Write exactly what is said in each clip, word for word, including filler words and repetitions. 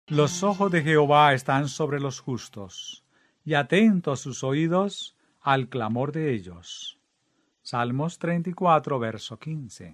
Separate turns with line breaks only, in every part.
Los ojos de Jehová están sobre los justos, y atentos sus oídos al clamor de ellos. Salmos treinta y cuatro, verso quince.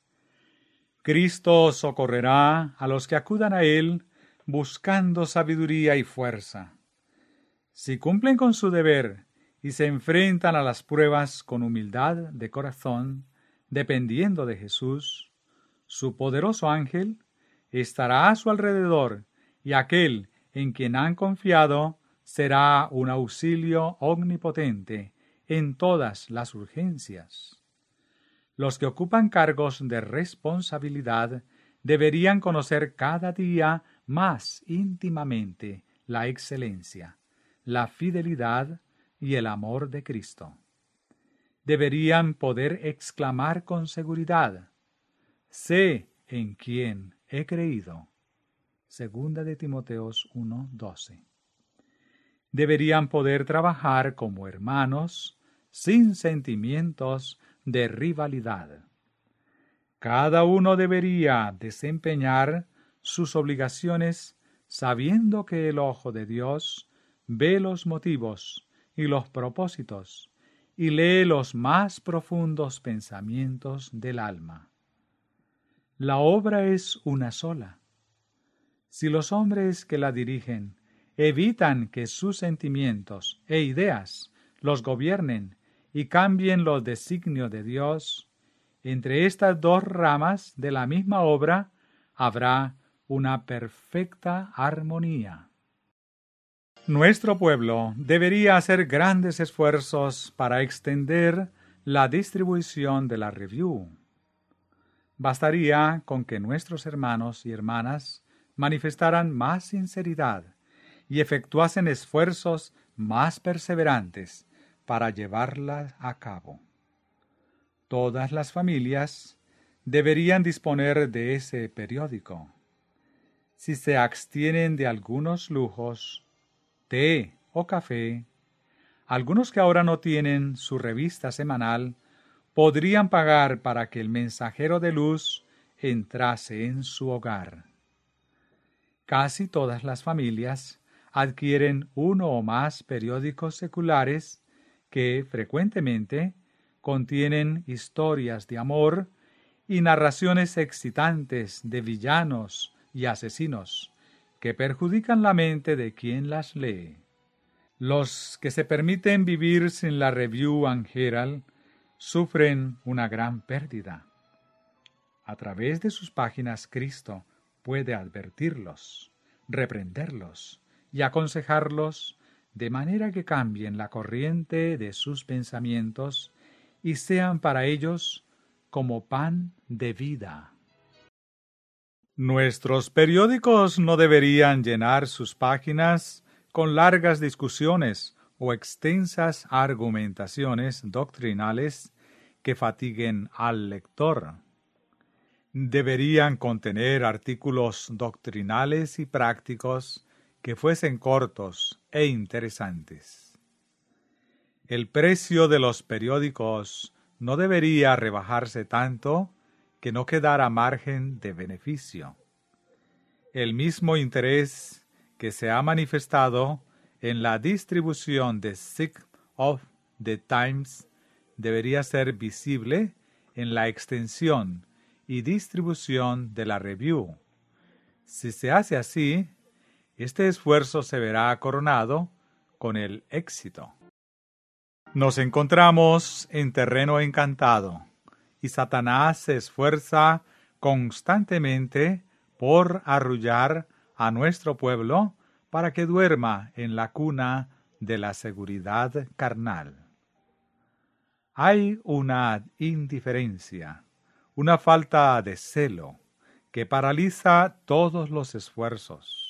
Cristo socorrerá a los que acudan a Él buscando sabiduría y fuerza. Si cumplen con su deber y se enfrentan a las pruebas con humildad de corazón, dependiendo de Jesús, su poderoso ángel estará a su alrededor, y aquel en quien han confiado será un auxilio omnipotente en todas las urgencias. Los que ocupan cargos de responsabilidad deberían conocer cada día más íntimamente la excelencia, la fidelidad y el amor de Cristo. Deberían poder exclamar con seguridad: sé en quién he creído. Segunda de Timoteos uno doce. Deberían poder trabajar como hermanos sin sentimientos de rivalidad. Cada uno debería desempeñar sus obligaciones sabiendo que el ojo de Dios ve los motivos y los propósitos y lee los más profundos pensamientos del alma. La obra es una sola. Si los hombres que la dirigen evitan que sus sentimientos e ideas los gobiernen y cambien los designios de Dios, entre estas dos ramas de la misma obra habrá una perfecta armonía. Nuestro pueblo debería hacer grandes esfuerzos para extender la distribución de la Review. Bastaría con que nuestros hermanos y hermanas manifestaran más sinceridad y efectuasen esfuerzos más perseverantes para llevarla a cabo. Todas las familias deberían disponer de ese periódico. Si se abstienen de algunos lujos, té o café, algunos que ahora no tienen su revista semanal podrían pagar para que el mensajero de luz entrase en su hogar. Casi todas las familias adquieren uno o más periódicos seculares que frecuentemente contienen historias de amor y narraciones excitantes de villanos y asesinos que perjudican la mente de quien las lee. Los que se permiten vivir sin la Review and Herald sufren una gran pérdida. A través de sus páginas Cristo puede advertirlos, reprenderlos y aconsejarlos de manera que cambien la corriente de sus pensamientos y sean para ellos como pan de vida. Nuestros periódicos no deberían llenar sus páginas con largas discusiones o extensas argumentaciones doctrinales que fatiguen al lector. Deberían contener artículos doctrinales y prácticos que fuesen cortos e interesantes. El precio de los periódicos no debería rebajarse tanto que no quedara margen de beneficio. El mismo interés que se ha manifestado en la distribución de Sign of the Times debería ser visible en la extensión y distribución de la Review. Si se hace así, este esfuerzo se verá coronado con el éxito. Nos encontramos en terreno encantado, y Satanás se esfuerza constantemente por arrullar a nuestro pueblo para que duerma en la cuna de la seguridad carnal. Hay una indiferencia, una falta de celo, que paraliza todos los esfuerzos.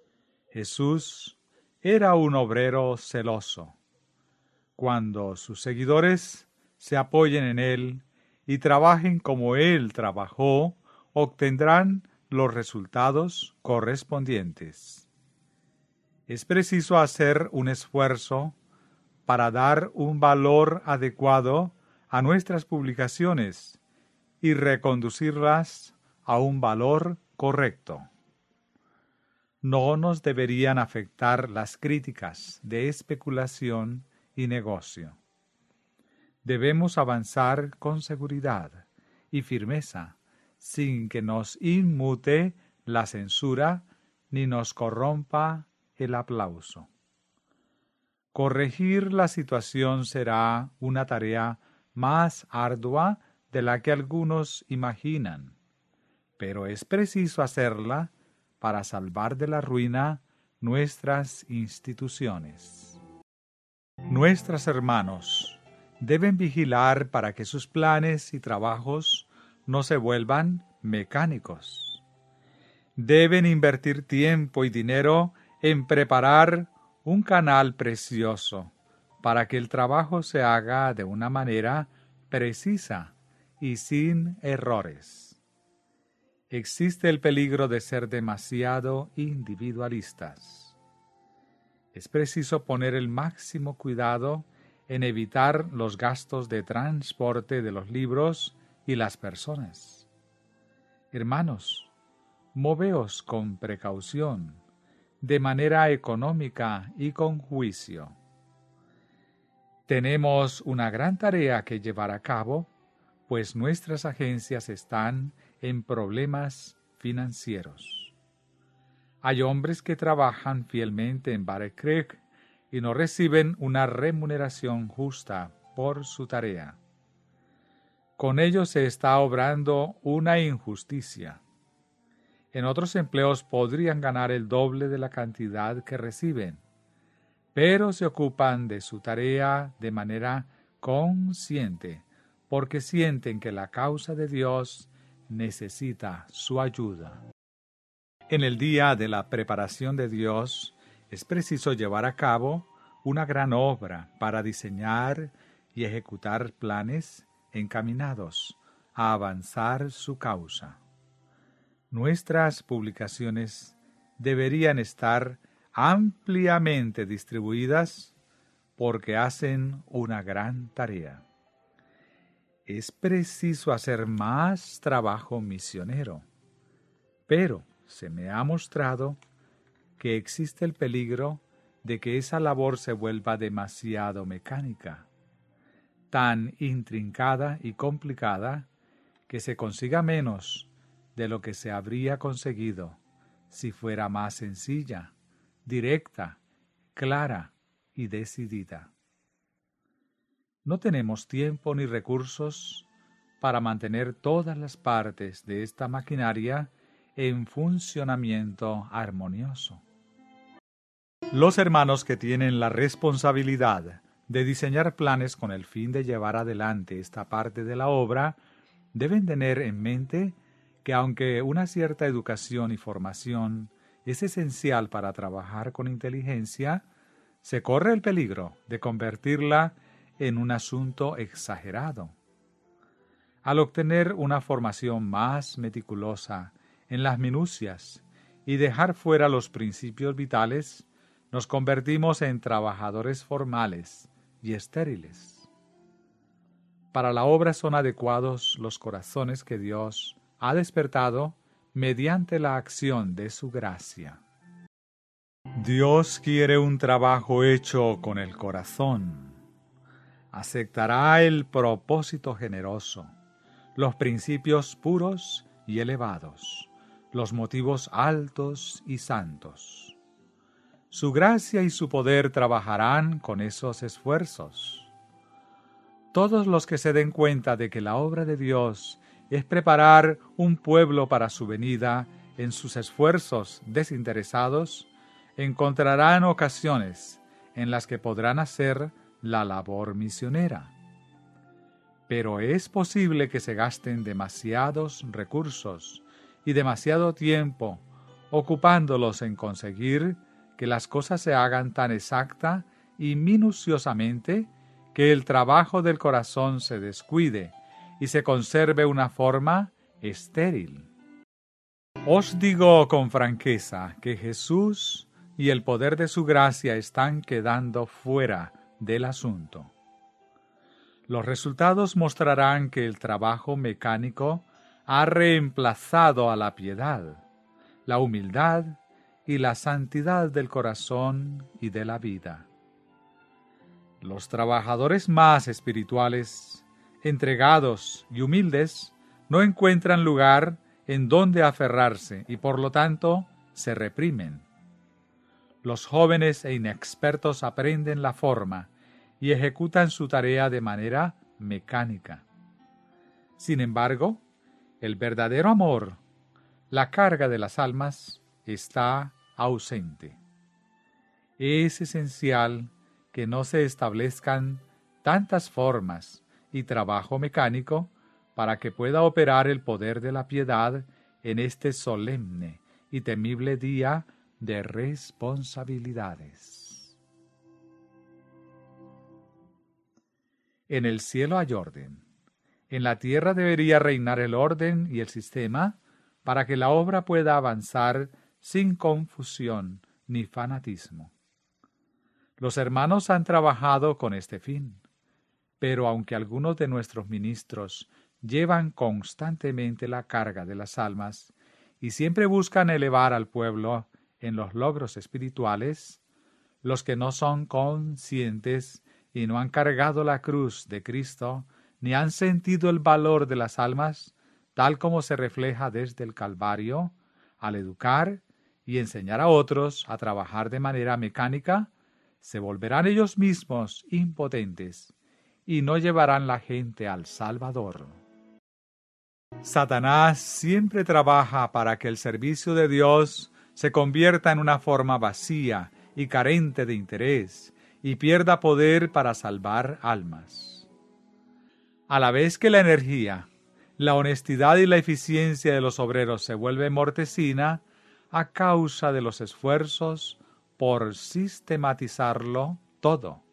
Jesús era un obrero celoso. Cuando sus seguidores se apoyen en él y trabajen como él trabajó, obtendrán los resultados correspondientes. Es preciso hacer un esfuerzo para dar un valor adecuado a nuestras publicaciones y reconducirlas a un valor correcto. no nos deberían afectar las críticas de especulación y negocio. Debemos avanzar con seguridad y firmeza, sin que nos inmute la censura ni nos corrompa el aplauso. Corregir la situación será una tarea más ardua de la que algunos imaginan, pero es preciso hacerla para salvar de la ruina nuestras instituciones. Nuestros hermanos deben vigilar para que sus planes y trabajos no se vuelvan mecánicos. Deben invertir tiempo y dinero en preparar un canal precioso para que el trabajo se haga de una manera precisa y sin errores. Existe el peligro de ser demasiado individualistas. Es preciso poner el máximo cuidado en evitar los gastos de transporte de los libros y las personas. Hermanos, moveos con precaución, de manera económica y con juicio. Tenemos una gran tarea que llevar a cabo, pues nuestras agencias están en problemas financieros. Hay hombres que trabajan fielmente en Battle Creek y no reciben una remuneración justa por su tarea. Con ellos se está obrando una injusticia. En otros empleos podrían ganar el doble de la cantidad que reciben, pero se ocupan de su tarea de manera consciente, porque sienten que la causa de Dios necesita su ayuda. En el día de la preparación de Dios, es preciso llevar a cabo una gran obra para diseñar y ejecutar planes encaminados a avanzar su causa. Nuestras publicaciones deberían estar ampliamente distribuidas porque hacen una gran tarea. Es preciso hacer más trabajo misionero, pero se me ha mostrado que existe el peligro de que esa labor se vuelva demasiado mecánica, tan intrincada y complicada que se consiga menos de lo que se habría conseguido si fuera más sencilla, directa, clara y decidida. No tenemos tiempo ni recursos para mantener todas las partes de esta maquinaria en funcionamiento armonioso. Los hermanos que tienen la responsabilidad de diseñar planes con el fin de llevar adelante esta parte de la obra deben tener en mente que aunque una cierta educación y formación es esencial para trabajar con inteligencia, se corre el peligro de convertirla en un asunto exagerado. Al obtener una formación más meticulosa en las minucias y dejar fuera los principios vitales, nos convertimos en trabajadores formales y estériles. Para la obra son adecuados los corazones que Dios ha despertado mediante la acción de su gracia. Dios quiere un trabajo hecho con el corazón. Aceptará el propósito generoso, los principios puros y elevados, los motivos altos y santos. Su gracia y su poder trabajarán con esos esfuerzos. Todos los que se den cuenta de que la obra de Dios es preparar un pueblo para su venida en sus esfuerzos desinteresados, encontrarán ocasiones en las que podrán hacer la labor misionera. Pero es posible que se gasten demasiados recursos y demasiado tiempo ocupándolos en conseguir que las cosas se hagan tan exacta y minuciosamente que el trabajo del corazón se descuide y se conserve una forma estéril. Os digo con franqueza que Jesús y el poder de su gracia están quedando fuera del asunto. Los resultados mostrarán que el trabajo mecánico ha reemplazado a la piedad, la humildad y la santidad del corazón y de la vida. Los trabajadores más espirituales, entregados y humildes, no encuentran lugar en donde aferrarse y por lo tanto se reprimen. Los jóvenes e inexpertos aprenden la forma y ejecutan su tarea de manera mecánica. Sin embargo, el verdadero amor, la carga de las almas, está ausente. Es esencial que no se establezcan tantas formas y trabajo mecánico para que pueda operar el poder de la piedad en este solemne y temible día de responsabilidades. En el cielo hay orden. En la tierra debería reinar el orden y el sistema para que la obra pueda avanzar sin confusión ni fanatismo. Los hermanos han trabajado con este fin, pero aunque algunos de nuestros ministros llevan constantemente la carga de las almas y siempre buscan elevar al pueblo en los logros espirituales, los que no son conscientes y no han cargado la cruz de Cristo, ni han sentido el valor de las almas, tal como se refleja desde el Calvario, al educar y enseñar a otros a trabajar de manera mecánica, se volverán ellos mismos impotentes y no llevarán la gente al Salvador. Satanás siempre trabaja para que el servicio de Dios se convierta en una forma vacía y carente de interés y pierda poder para salvar almas. A la vez que la energía, la honestidad y la eficiencia de los obreros se vuelve mortecina a causa de los esfuerzos por sistematizarlo todo.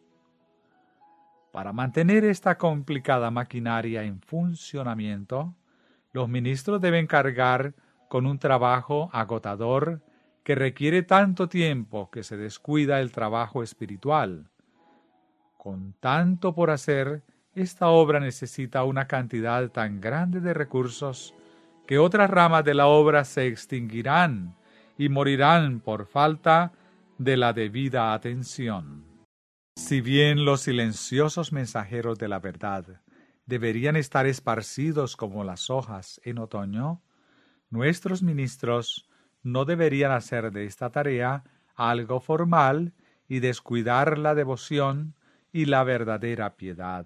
Para mantener esta complicada maquinaria en funcionamiento, los ministros deben cargar con un trabajo agotador que requiere tanto tiempo que se descuida el trabajo espiritual. Con tanto por hacer, esta obra necesita una cantidad tan grande de recursos que otras ramas de la obra se extinguirán y morirán por falta de la debida atención. Si bien los silenciosos mensajeros de la verdad deberían estar esparcidos como las hojas en otoño, nuestros ministros no deberían hacer de esta tarea algo formal y descuidar la devoción y la verdadera piedad.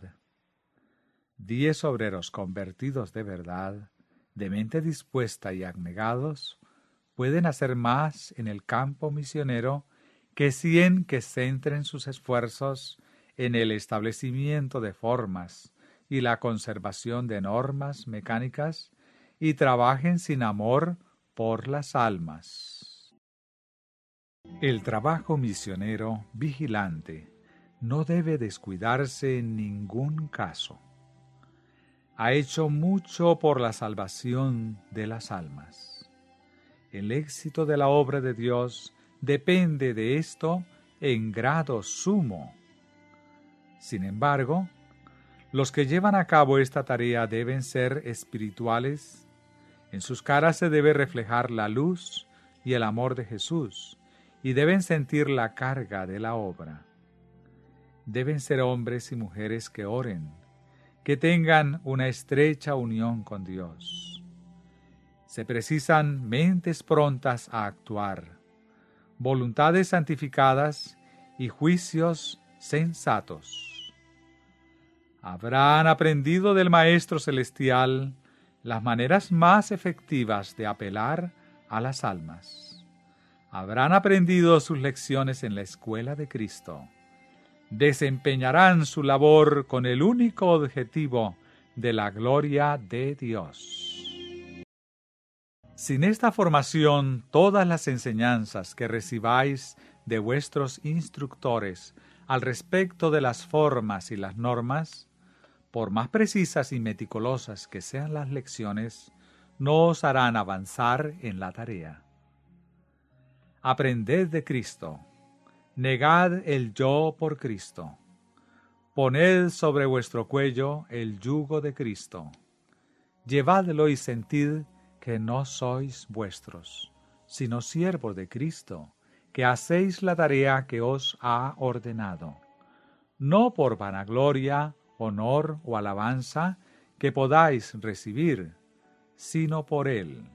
Diez obreros convertidos de verdad, de mente dispuesta y abnegados, pueden hacer más en el campo misionero que cien que centren sus esfuerzos en el establecimiento de formas y la conservación de normas mecánicas y trabajen sin amor por las almas. El trabajo misionero vigilante no debe descuidarse en ningún caso. Ha hecho mucho por la salvación de las almas. El éxito de la obra de Dios depende de esto en grado sumo. Sin embargo, los que llevan a cabo esta tarea deben ser espirituales. En sus caras se debe reflejar la luz y el amor de Jesús, y deben sentir la carga de la obra. Deben ser hombres y mujeres que oren, que tengan una estrecha unión con Dios. Se precisan mentes prontas a actuar, voluntades santificadas y juicios sensatos. Habrán aprendido del Maestro Celestial las maneras más efectivas de apelar a las almas. Habrán aprendido sus lecciones en la escuela de Cristo. Desempeñarán su labor con el único objetivo de la gloria de Dios. Sin esta formación, todas las enseñanzas que recibáis de vuestros instructores al respecto de las formas y las normas, por más precisas y meticulosas que sean las lecciones, no os harán avanzar en la tarea. Aprended de Cristo. Negad el yo por Cristo. Poned sobre vuestro cuello el yugo de Cristo. Llevadlo y sentid que no sois vuestros, sino siervos de Cristo, que hacéis la tarea que os ha ordenado, no por vanagloria, honor o alabanza que podáis recibir, sino por Él.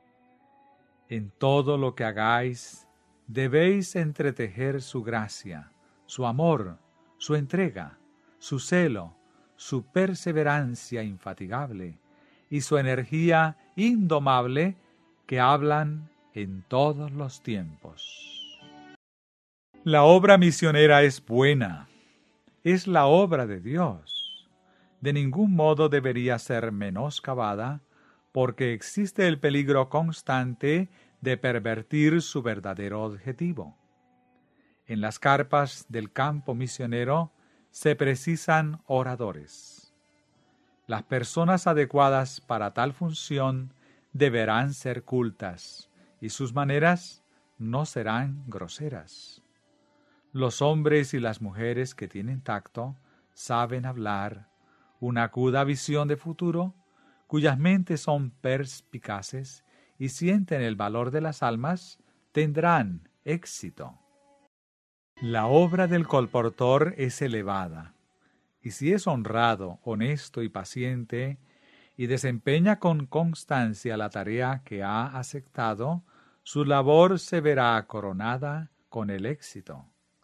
En todo lo que hagáis, debéis entretejer su gracia, su amor, su entrega, su celo, su perseverancia infatigable y su energía indomable que hablan en todos los tiempos. La obra misionera es buena, es la obra de Dios. De ningún modo debería ser menoscabada, porque existe el peligro constante de pervertir su verdadero objetivo. En las carpas del campo misionero se precisan oradores. Las personas adecuadas para tal función deberán ser cultas, y sus maneras no serán groseras. Los hombres y las mujeres que tienen tacto saben hablar, una aguda visión de futuro, cuyas mentes son perspicaces y sienten el valor de las almas, tendrán éxito. La obra del colportor es elevada, y si es honrado, honesto y paciente, y desempeña con constancia la tarea que ha aceptado, su labor se verá coronada con el éxito.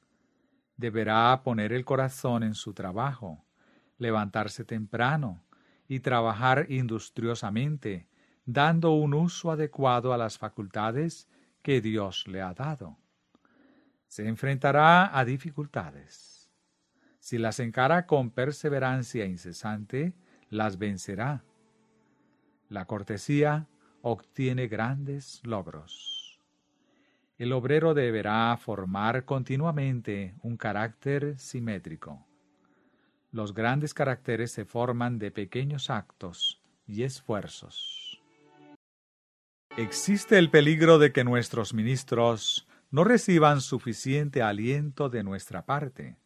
Deberá poner el corazón en su trabajo, levantarse temprano y trabajar industriosamente, dando un uso adecuado a las facultades que Dios le ha dado. Se enfrentará a dificultades. Si las encara con perseverancia incesante, las vencerá. La cortesía obtiene grandes logros. El obrero deberá formar continuamente un carácter simétrico. Los grandes caracteres se forman de pequeños actos y esfuerzos. Existe el peligro de que nuestros ministros no reciban suficiente aliento de nuestra parte.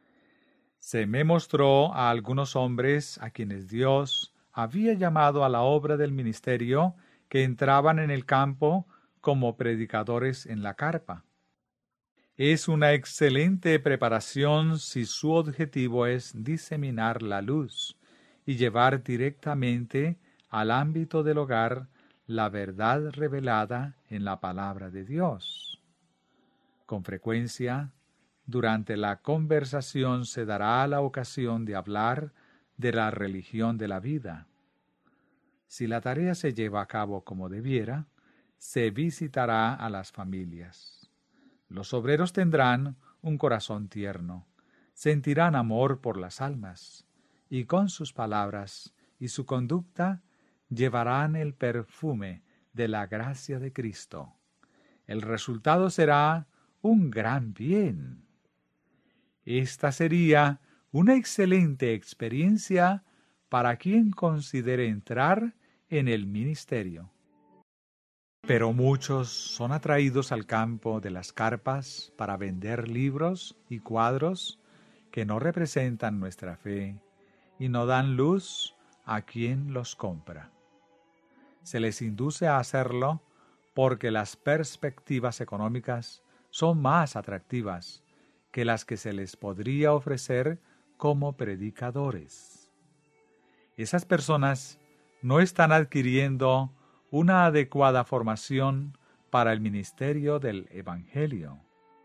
Se me mostró a algunos hombres a quienes Dios había llamado a la obra del ministerio que entraban en el campo como predicadores en la carpa. Es una excelente preparación si su objetivo es diseminar la luz y llevar directamente al ámbito del hogar la verdad revelada en la palabra de Dios. Con frecuencia, durante la conversación se dará la ocasión de hablar de la religión de la vida. Si la tarea se lleva a cabo como debiera, se visitará a las familias. Los obreros tendrán un corazón tierno, sentirán amor por las almas, y con sus palabras y su conducta llevarán el perfume de la gracia de Cristo. El resultado será un gran bien. Esta sería una excelente experiencia para quien considere entrar en el ministerio. Pero muchos son atraídos al campo de las carpas para vender libros y cuadros que no representan nuestra fe y no dan luz a quien los compra. Se les induce a hacerlo porque las perspectivas económicas son más atractivas que las que se les podría ofrecer como predicadores. Esas personas no están adquiriendo una adecuada formación para el ministerio del Evangelio.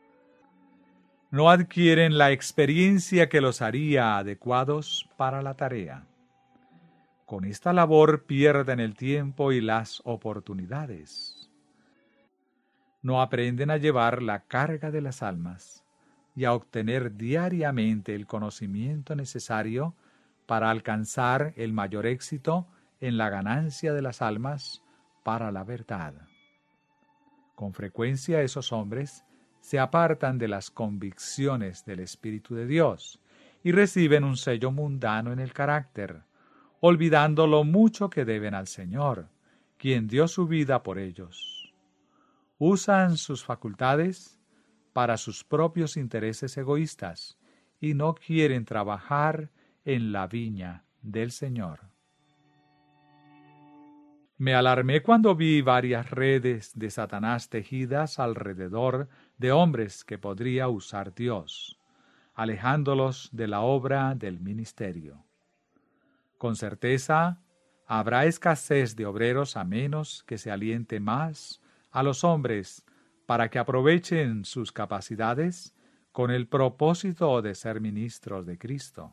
No adquieren la experiencia que los haría adecuados para la tarea. Con esta labor pierden el tiempo y las oportunidades. No aprenden a llevar la carga de las almas y a obtener diariamente el conocimiento necesario para alcanzar el mayor éxito en la ganancia de las almas para la verdad. Con frecuencia esos hombres se apartan de las convicciones del Espíritu de Dios y reciben un sello mundano en el carácter, olvidando lo mucho que deben al Señor, quien dio su vida por ellos. Usan sus facultades para sus propios intereses egoístas y no quieren trabajar en la viña del Señor. Me alarmé cuando vi varias redes de Satanás tejidas alrededor de hombres que podría usar Dios, alejándolos de la obra del ministerio. Con certeza, habrá escasez de obreros a menos que se aliente más a los hombres para que aprovechen sus capacidades con el propósito de ser ministros de Cristo.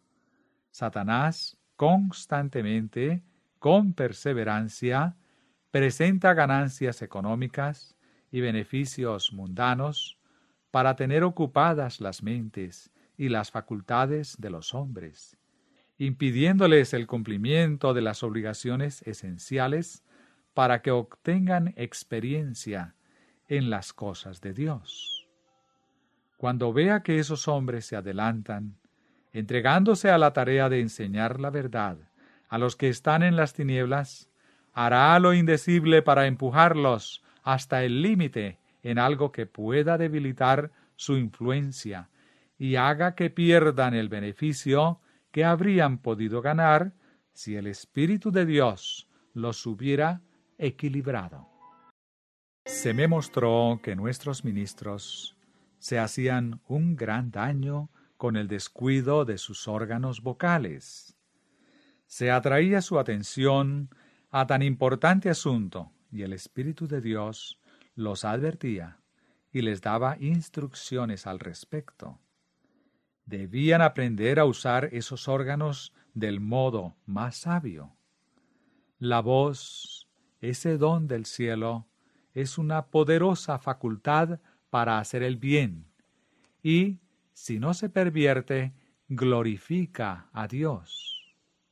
Satanás constantemente, con perseverancia, presenta ganancias económicas y beneficios mundanos para tener ocupadas las mentes y las facultades de los hombres, impidiéndoles el cumplimiento de las obligaciones esenciales para que obtengan experiencia en las cosas de Dios. Cuando vea que esos hombres se adelantan, entregándose a la tarea de enseñar la verdad a los que están en las tinieblas, hará lo indecible para empujarlos hasta el límite en algo que pueda debilitar su influencia y haga que pierdan el beneficio que habrían podido ganar si el Espíritu de Dios los hubiera equilibrado. Se me mostró que nuestros ministros se hacían un gran daño con el descuido de sus órganos vocales. Se atraía su atención a tan importante asunto y el Espíritu de Dios los advertía y les daba instrucciones al respecto. Debían aprender a usar esos órganos del modo más sabio. La voz, ese don del cielo, es una poderosa facultad para hacer el bien y, si no se pervierte, glorifica a Dios.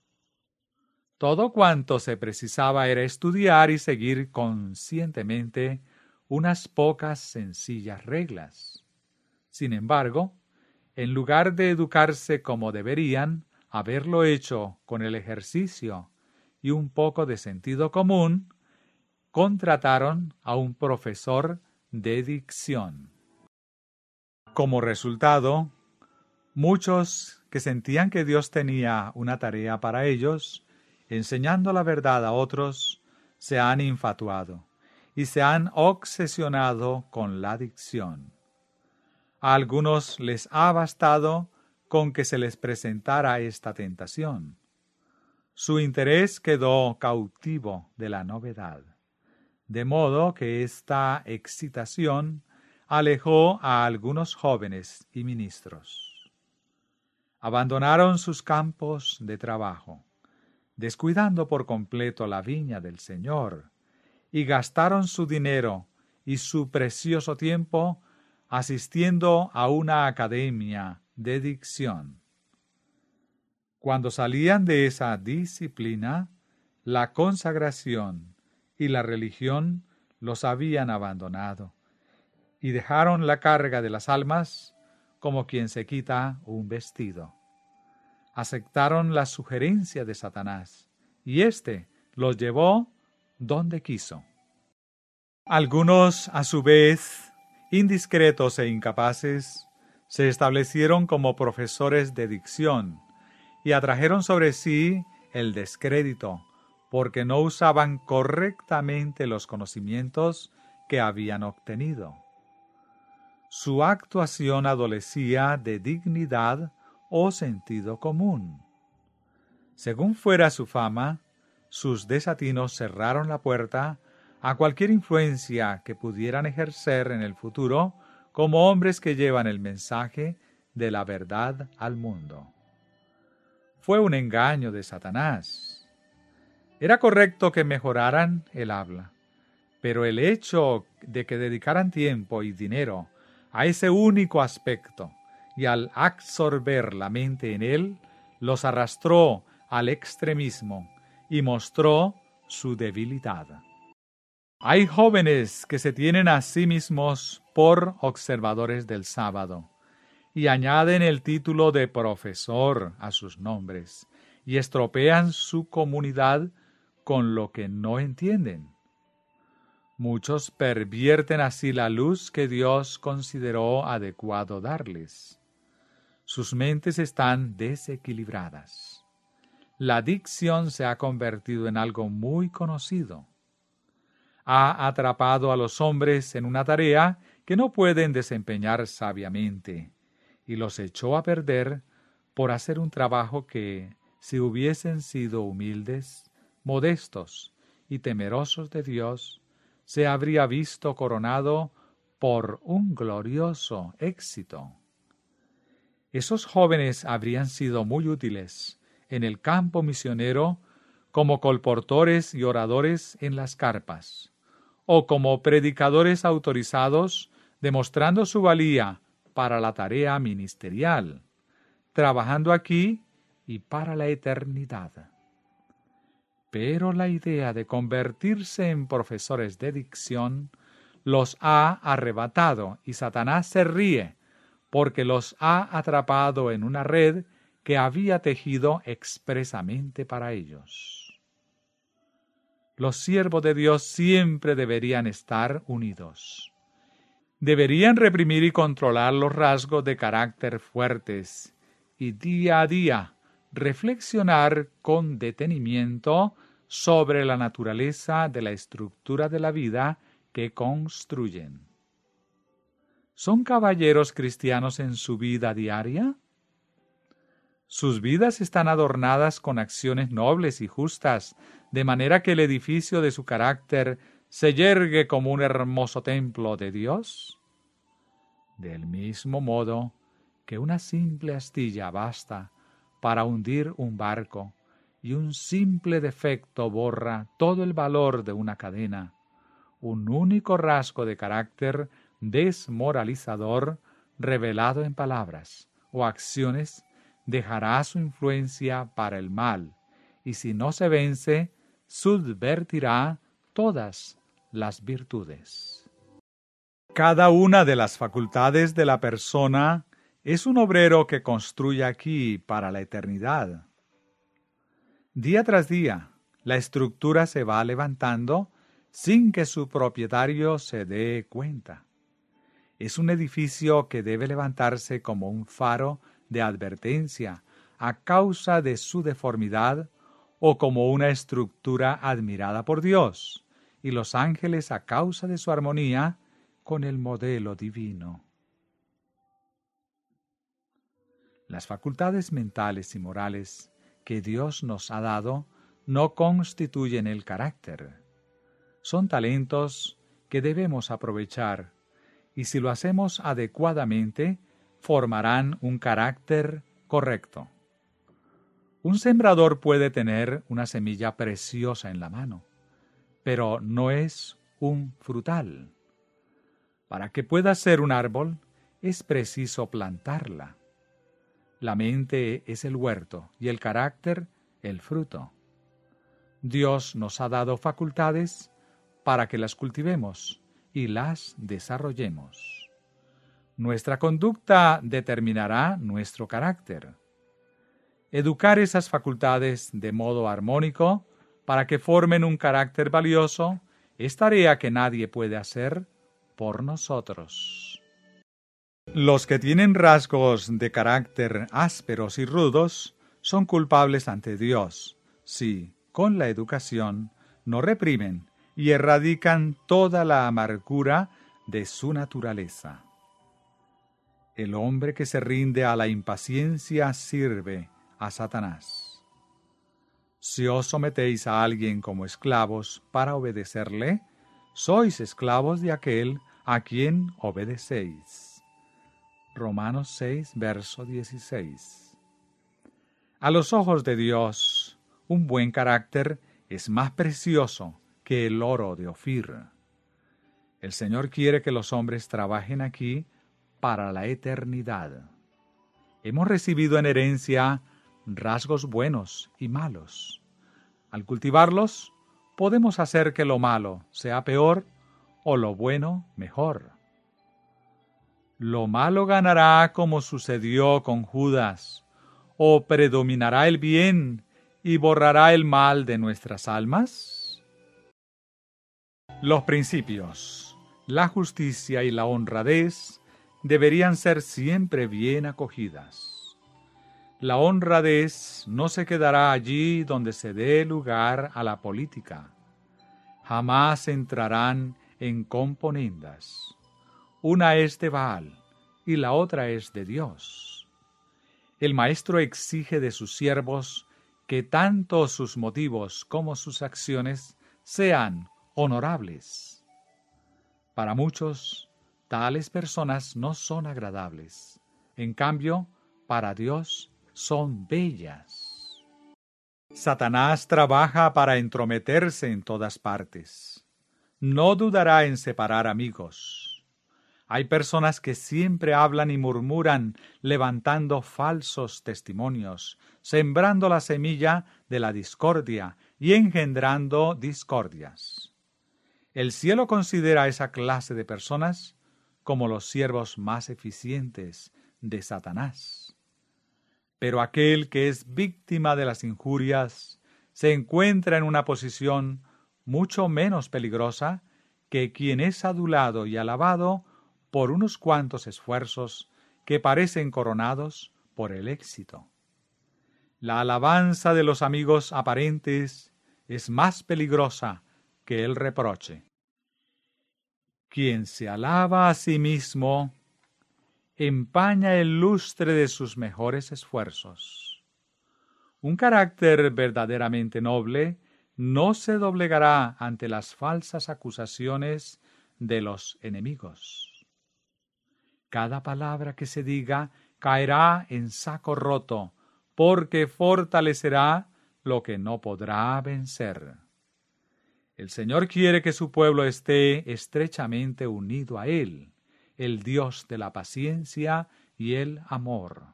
Todo cuanto se precisaba era estudiar y seguir conscientemente unas pocas sencillas reglas. Sin embargo, en lugar de educarse como deberían, haberlo hecho con el ejercicio y un poco de sentido común, contrataron a un profesor de dicción. Como resultado, muchos que sentían que Dios tenía una tarea para ellos, enseñando la verdad a otros, se han infatuado y se han obsesionado con la dicción. A algunos les ha bastado con que se les presentara esta tentación. Su interés quedó cautivo de la novedad, de modo que esta excitación alejó a algunos jóvenes y ministros. Abandonaron sus campos de trabajo, descuidando por completo la viña del Señor, y gastaron su dinero y su precioso tiempo asistiendo a una academia de dicción. Cuando salían de esa disciplina, la consagración y la religión los habían abandonado y dejaron la carga de las almas como quien se quita un vestido. Aceptaron la sugerencia de Satanás y éste los llevó donde quiso. Algunos, a su vez, indiscretos e incapaces, se establecieron como profesores de dicción y atrajeron sobre sí el descrédito porque no usaban correctamente los conocimientos que habían obtenido. Su actuación adolecía de dignidad o sentido común. Según fuera su fama, sus desatinos cerraron la puerta a cualquier influencia que pudieran ejercer en el futuro como hombres que llevan el mensaje de la verdad al mundo. Fue un engaño de Satanás. Era correcto que mejoraran el habla, pero el hecho de que dedicaran tiempo y dinero a ese único aspecto y al absorber la mente en él, los arrastró al extremismo y mostró su debilidad. Hay jóvenes que se tienen a sí mismos por observadores del sábado y añaden el título de profesor a sus nombres y estropean su comunidad con lo que no entienden. Muchos pervierten así la luz que Dios consideró adecuado darles. Sus mentes están desequilibradas. la dicción se ha convertido en algo muy conocido. Ha atrapado a los hombres en una tarea que no pueden desempeñar sabiamente, y los echó a perder por hacer un trabajo que, si hubiesen sido humildes, modestos y temerosos de Dios, se habría visto coronado por un glorioso éxito. Esos jóvenes habrían sido muy útiles en el campo misionero como colportores y oradores en las carpas, o como predicadores autorizados demostrando su valía para la tarea ministerial, trabajando aquí y para la eternidad. Pero la idea de convertirse en profesores de dicción los ha arrebatado y Satanás se ríe porque los ha atrapado en una red que había tejido expresamente para ellos. Los siervos de Dios siempre deberían estar unidos. Deberían reprimir y controlar los rasgos de carácter fuertes y día a día reflexionar con detenimiento sobre la naturaleza de la estructura de la vida que construyen. ¿Son caballeros cristianos en su vida diaria? Sus vidas están adornadas con acciones nobles y justas, de manera que el edificio de su carácter se yergue como un hermoso templo de Dios. Del mismo modo que una simple astilla basta para hundir un barco, y un simple defecto borra todo el valor de una cadena, un único rasgo de carácter desmoralizador revelado en palabras o acciones dejará su influencia para el mal, y si no se vence, subvertirá todas las virtudes. Cada una de las facultades de la persona es un obrero que construye aquí para la eternidad. Día tras día, la estructura se va levantando sin que su propietario se dé cuenta. Es un edificio que debe levantarse como un faro de advertencia a causa de su deformidad o como una estructura admirada por Dios y los ángeles a causa de su armonía con el modelo divino. Las facultades mentales y morales que Dios nos ha dado no constituyen el carácter. Son talentos que debemos aprovechar, y si lo hacemos adecuadamente, formarán un carácter correcto. Un sembrador puede tener una semilla preciosa en la mano, pero no es un frutal. Para que pueda ser un árbol, es preciso plantarla. La mente es el huerto y el carácter el fruto. Dios nos ha dado facultades para que las cultivemos y las desarrollemos. Nuestra conducta determinará nuestro carácter. Educar esas facultades de modo armónico para que formen un carácter valioso es tarea que nadie puede hacer por nosotros. Los que tienen rasgos de carácter ásperos y rudos son culpables ante Dios si, con la educación, no reprimen y erradican toda la amargura de su naturaleza. El hombre que se rinde a la impaciencia sirve a Satanás. Si os sometéis a alguien como esclavos para obedecerle, sois esclavos de aquel a quien obedecéis. Romanos seis, verso dieciséis. A los ojos de Dios, un buen carácter es más precioso que el oro de Ofir. El Señor quiere que los hombres trabajen aquí para la eternidad. Hemos recibido en herencia rasgos buenos y malos. Al cultivarlos, podemos hacer que lo malo sea peor o lo bueno mejor. Lo malo ganará como sucedió con Judas, o predominará el bien y borrará el mal de nuestras almas. Los principios, la justicia y la honradez deberían ser siempre bien acogidas. La honradez no se quedará allí donde se dé lugar a la política. Jamás entrarán en componendas. Una es de Baal y la otra es de Dios. El maestro exige de sus siervos que tanto sus motivos como sus acciones sean honorables. Para muchos, tales personas no son agradables. En cambio, para Dios son bellas. Satanás trabaja para entrometerse en todas partes. No dudará en separar amigos. Hay personas que siempre hablan y murmuran, levantando falsos testimonios, sembrando la semilla de la discordia y engendrando discordias. El cielo considera a esa clase de personas como los siervos más eficientes de Satanás. Pero aquel que es víctima de las injurias se encuentra en una posición mucho menos peligrosa que quien es adulado y alabado por unos cuantos esfuerzos que parecen coronados por el éxito. La alabanza de los amigos aparentes es más peligrosa que el reproche. Quien se alaba a sí mismo empaña el lustre de sus mejores esfuerzos. Un carácter verdaderamente noble no se doblegará ante las falsas acusaciones de los enemigos. Cada palabra que se diga caerá en saco roto, porque fortalecerá lo que no podrá vencer. El Señor quiere que su pueblo esté estrechamente unido a Él, el Dios de la paciencia y el amor.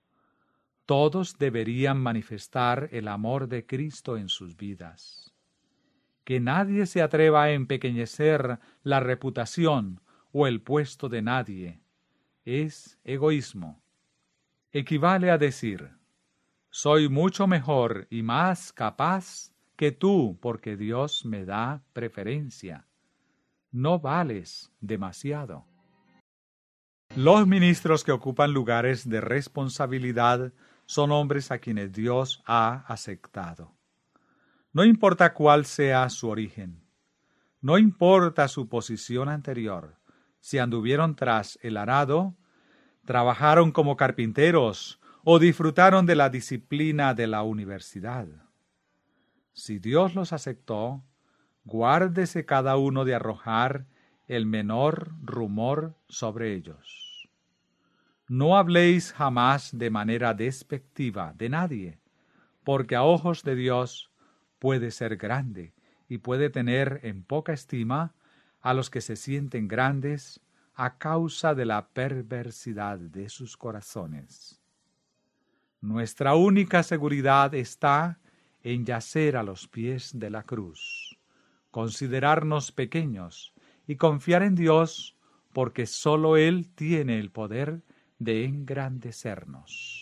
Todos deberían manifestar el amor de Cristo en sus vidas. Que nadie se atreva a empequeñecer la reputación o el puesto de nadie. Es egoísmo. Equivale a decir, soy mucho mejor y más capaz que tú porque Dios me da preferencia. No vales demasiado. Los ministros que ocupan lugares de responsabilidad son hombres a quienes Dios ha aceptado. No importa cuál sea su origen, no importa su posición anterior, si anduvieron tras el arado, trabajaron como carpinteros o disfrutaron de la disciplina de la universidad. Si Dios los aceptó, guárdese cada uno de arrojar el menor rumor sobre ellos. No habléis jamás de manera despectiva de nadie, porque a ojos de Dios puede ser grande y puede tener en poca estima a los que se sienten grandes a causa de la perversidad de sus corazones. Nuestra única seguridad está en yacer a los pies de la cruz, considerarnos pequeños y confiar en Dios, porque sólo Él tiene el poder de engrandecernos.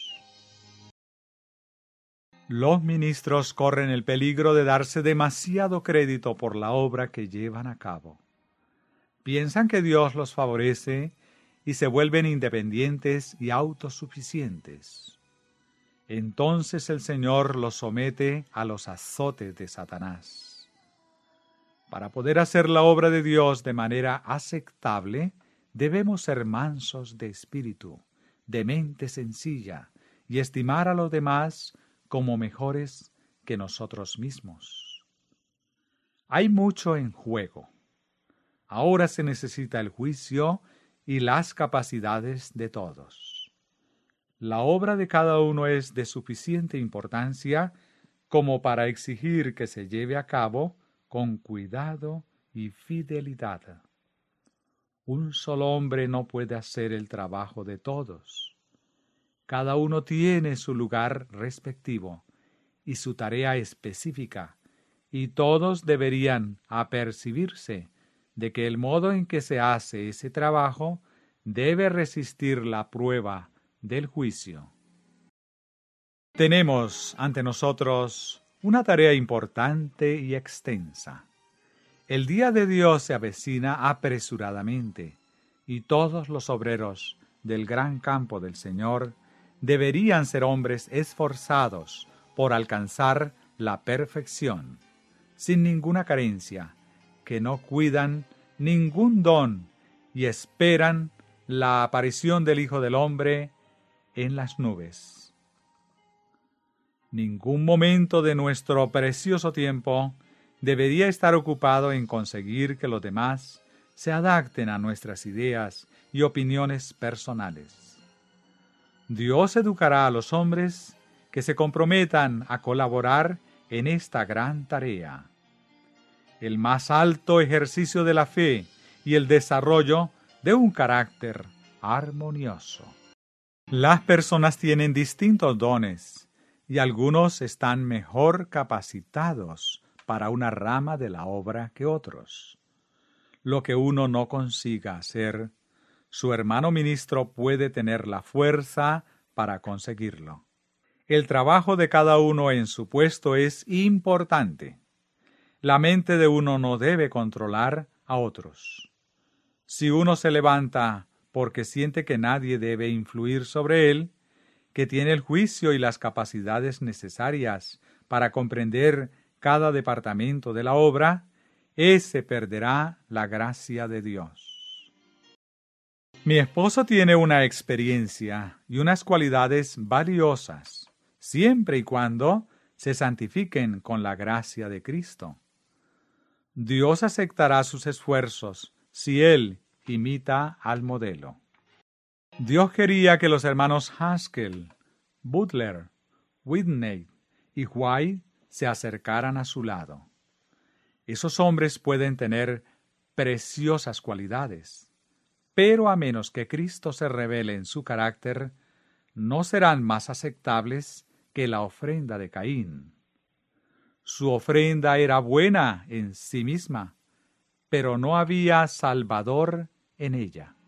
Los ministros corren el peligro de darse demasiado crédito por la obra que llevan a cabo. Piensan que Dios los favorece y se vuelven independientes y autosuficientes. Entonces el Señor los somete a los azotes de Satanás. Para poder hacer la obra de Dios de manera aceptable, debemos ser mansos de espíritu, de mente sencilla, y estimar a los demás como mejores que nosotros mismos. Hay mucho en juego. Ahora se necesita el juicio y las capacidades de todos. La obra de cada uno es de suficiente importancia como para exigir que se lleve a cabo con cuidado y fidelidad. Un solo hombre no puede hacer el trabajo de todos. Cada uno tiene su lugar respectivo y su tarea específica, y todos deberían apercibirse de que el modo en que se hace ese trabajo debe resistir la prueba del juicio. Tenemos ante nosotros una tarea importante y extensa. El día de Dios se avecina apresuradamente, y todos los obreros del gran campo del Señor deberían ser hombres esforzados por alcanzar la perfección, sin ninguna carencia, que no cuidan ningún don y esperan la aparición del Hijo del Hombre en las nubes. Ningún momento de nuestro precioso tiempo debería estar ocupado en conseguir que los demás se adapten a nuestras ideas y opiniones personales. Dios educará a los hombres que se comprometan a colaborar en esta gran tarea. El más alto ejercicio de la fe y el desarrollo de un carácter armonioso. Las personas tienen distintos dones y algunos están mejor capacitados para una rama de la obra que otros. Lo que uno no consiga hacer, su hermano ministro puede tener la fuerza para conseguirlo. El trabajo de cada uno en su puesto es importante. La mente de uno no debe controlar a otros. Si uno se levanta porque siente que nadie debe influir sobre él, que tiene el juicio y las capacidades necesarias para comprender cada departamento de la obra, ese perderá la gracia de Dios. Mi esposo tiene una experiencia y unas cualidades valiosas, siempre y cuando se santifiquen con la gracia de Cristo. Dios aceptará sus esfuerzos si él imita al modelo. Dios quería que los hermanos Haskell, Butler, Whitney y White se acercaran a su lado. Esos hombres pueden tener preciosas cualidades, pero a menos que Cristo se revele en su carácter, no serán más aceptables que la ofrenda de Caín. Su ofrenda era buena en sí misma, pero no había Salvador en ella.